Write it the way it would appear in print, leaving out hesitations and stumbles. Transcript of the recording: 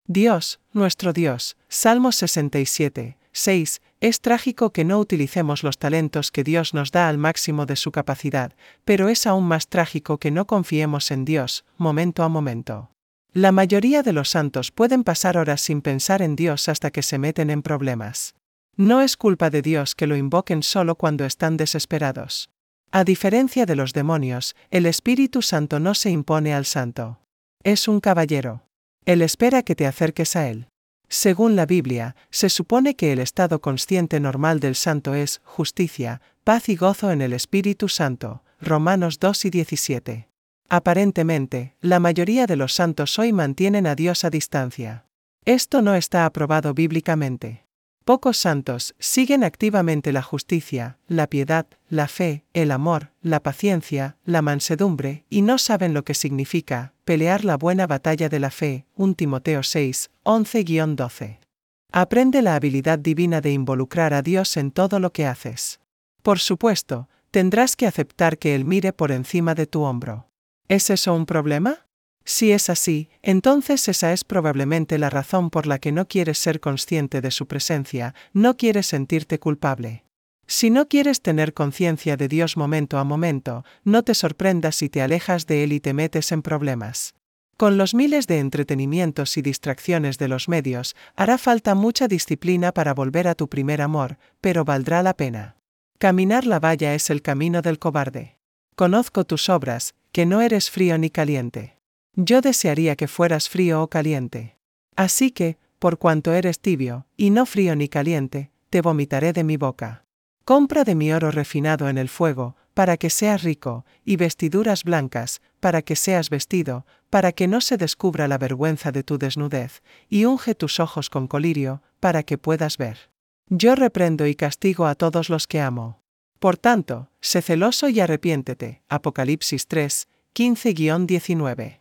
Dios, nuestro Dios. Salmos 67, 6. Es trágico que no utilicemos los talentos que Dios nos da al máximo de su capacidad, pero es aún más trágico que no confiemos en Dios, momento a momento. La mayoría de los santos pueden pasar horas sin pensar en Dios hasta que se meten en problemas. No es culpa de Dios que lo invoquen solo cuando están desesperados. A diferencia de los demonios, el Espíritu Santo no se impone al santo. Es un caballero. Él espera que te acerques a él. Según la Biblia, se supone que el estado consciente normal del santo es justicia, paz y gozo en el Espíritu Santo. Romanos 2:17. Aparentemente, la mayoría de los santos hoy mantienen a Dios a distancia. Esto no está aprobado bíblicamente. Pocos santos siguen activamente la justicia, la piedad, la fe, el amor, la paciencia, la mansedumbre, y no saben lo que significa pelear la buena batalla de la fe. 1 Timoteo 6, 11-12. Aprende la habilidad divina de involucrar a Dios en todo lo que haces. Por supuesto, tendrás que aceptar que Él mire por encima de tu hombro. ¿Es eso un problema? Si es así, entonces esa es probablemente la razón por la que no quieres ser consciente de su presencia, no quieres sentirte culpable. Si no quieres tener conciencia de Dios momento a momento, no te sorprendas si te alejas de Él y te metes en problemas. Con los miles de entretenimientos y distracciones de los medios, hará falta mucha disciplina para volver a tu primer amor, pero valdrá la pena. Caminar la valla es el camino del cobarde. Conozco tus obras, que no eres frío ni caliente. Yo desearía que fueras frío o caliente. Así que, por cuanto eres tibio, y no frío ni caliente, te vomitaré de mi boca. Compra de mi oro refinado en el fuego, para que seas rico, y vestiduras blancas, para que seas vestido, para que no se descubra la vergüenza de tu desnudez, y unge tus ojos con colirio, para que puedas ver. Yo reprendo y castigo a todos los que amo. Por tanto, sé celoso y arrepiéntete. Apocalipsis 3, 15-19.